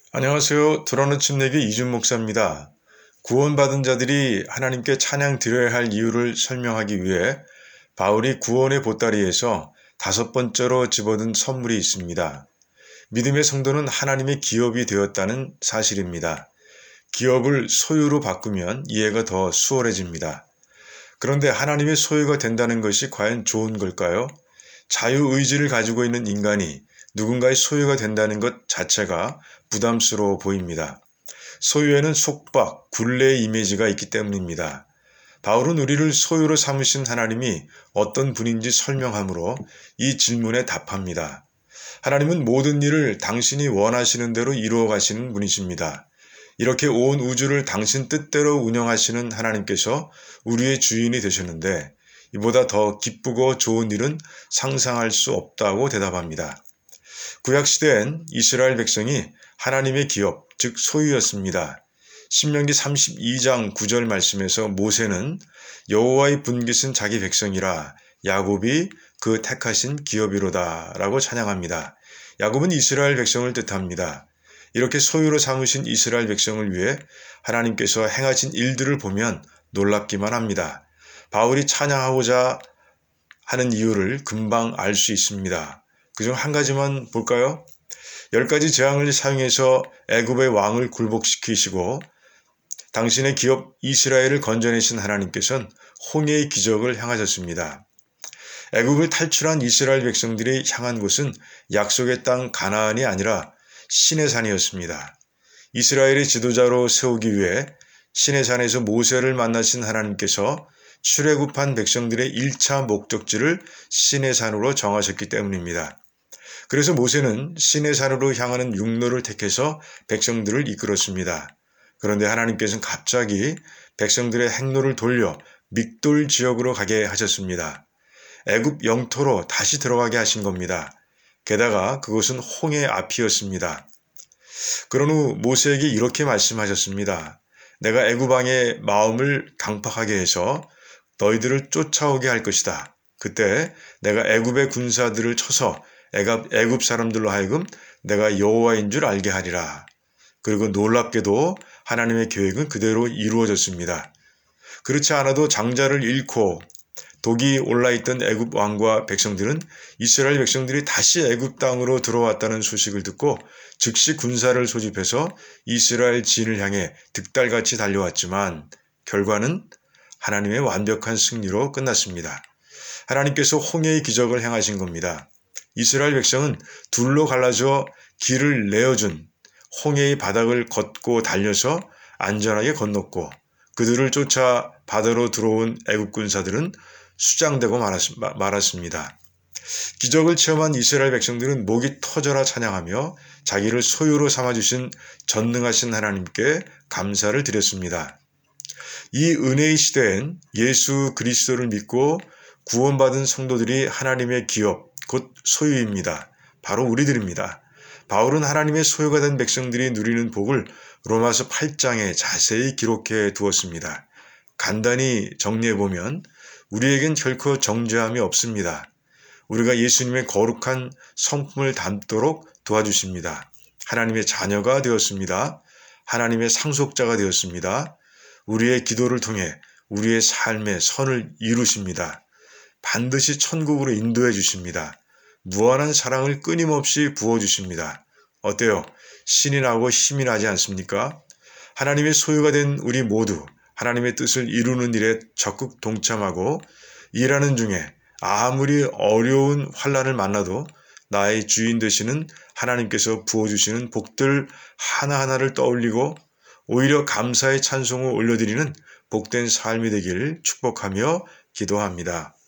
안녕하세요. 드러는 침례교 이준 목사입니다. 구원받은 자들이 하나님께 찬양 드려야 할 이유를 설명하기 위해 바울이 구원의 보따리에서 5번째로 집어든 선물이 있습니다. 믿음의 성도는 하나님의 기업이 되었다는 사실입니다. 기업을 소유로 바꾸면 이해가 더 수월해집니다. 그런데 하나님의 소유가 된다는 것이 과연 좋은 걸까요? 자유의지를 가지고 있는 인간이 누군가의 소유가 된다는 것 자체가 부담스러워 보입니다. 소유에는 속박, 굴레의 이미지가 있기 때문입니다. 바울은 우리를 소유로 삼으신 하나님이 어떤 분인지 설명하므로 이 질문에 답합니다. 하나님은 모든 일을 당신이 원하시는 대로 이루어 가시는 분이십니다. 이렇게 온 우주를 당신 뜻대로 운영하시는 하나님께서 우리의 주인이 되셨는데 이보다 더 기쁘고 좋은 일은 상상할 수 없다고 대답합니다. 구약시대엔 이스라엘 백성이 하나님의 기업, 즉 소유였습니다. 신명기 32장 9절 말씀에서 모세는 여호와의 분깃은 자기 백성이라 야곱이 그 택하신 기업이로다 라고 찬양합니다. 야곱은 이스라엘 백성을 뜻합니다. 이렇게 소유로 삼으신 이스라엘 백성을 위해 하나님께서 행하신 일들을 보면 놀랍기만 합니다. 바울이 찬양하고자 하는 이유를 금방 알 수 있습니다. 그중 한 가지만 볼까요? 10가지 재앙을 사용해서 애굽의 왕을 굴복시키시고 당신의 기업 이스라엘을 건져내신 하나님께서는 홍해의 기적을 행하셨습니다. 애굽을 탈출한 이스라엘 백성들이 향한 곳은 약속의 땅 가나안이 아니라 시내산이었습니다. 이스라엘의 지도자로 세우기 위해 시내산에서 모세를 만나신 하나님께서 출애굽한 백성들의 1차 목적지를 시내산으로 정하셨기 때문입니다. 그래서 모세는 시내산으로 향하는 육로를 택해서 백성들을 이끌었습니다. 그런데 하나님께서는 갑자기 백성들의 행로를 돌려 믹돌 지역으로 가게 하셨습니다. 애굽 영토로 다시 들어가게 하신 겁니다. 게다가 그곳은 홍해 앞이었습니다. 그런 후 모세에게 이렇게 말씀하셨습니다. 내가 애굽 왕의 마음을 강팍하게 해서 너희들을 쫓아오게 할 것이다. 그때 내가 애굽의 군사들을 쳐서 애굽 사람들로 하여금 내가 여호와인 줄 알게 하리라. 그리고 놀랍게도 하나님의 계획은 그대로 이루어졌습니다. 그렇지 않아도 장자를 잃고 독이 올라있던 애굽 왕과 백성들은 이스라엘 백성들이 다시 애굽 땅으로 들어왔다는 소식을 듣고 즉시 군사를 소집해서 이스라엘 진을 향해 득달같이 달려왔지만 결과는 하나님의 완벽한 승리로 끝났습니다. 하나님께서 홍해의 기적을 행하신 겁니다. 이스라엘 백성은 둘로 갈라져 길을 내어준 홍해의 바닥을 걷고 달려서 안전하게 건넜고 그들을 쫓아 바다로 들어온 애굽 군사들은 수장되고 말았습니다. 기적을 체험한 이스라엘 백성들은 목이 터져라 찬양하며 자기를 소유로 삼아주신 전능하신 하나님께 감사를 드렸습니다. 이 은혜의 시대엔 예수 그리스도를 믿고 구원받은 성도들이 하나님의 기업, 곧 소유입니다. 바로 우리들입니다. 바울은 하나님의 소유가 된 백성들이 누리는 복을 로마서 8장에 자세히 기록해 두었습니다. 간단히 정리해보면 우리에겐 결코 정죄함이 없습니다. 우리가 예수님의 거룩한 성품을 담도록 도와주십니다. 하나님의 자녀가 되었습니다. 하나님의 상속자가 되었습니다. 우리의 기도를 통해 우리의 삶의 선을 이루십니다. 반드시 천국으로 인도해 주십니다. 무한한 사랑을 끊임없이 부어주십니다. 어때요? 신이 나고 힘이 나지 않습니까? 하나님의 소유가 된 우리 모두 하나님의 뜻을 이루는 일에 적극 동참하고 일하는 중에 아무리 어려운 환난을 만나도 나의 주인 되시는 하나님께서 부어주시는 복들 하나하나를 떠올리고 오히려 감사의 찬송을 올려드리는 복된 삶이 되길 축복하며 기도합니다.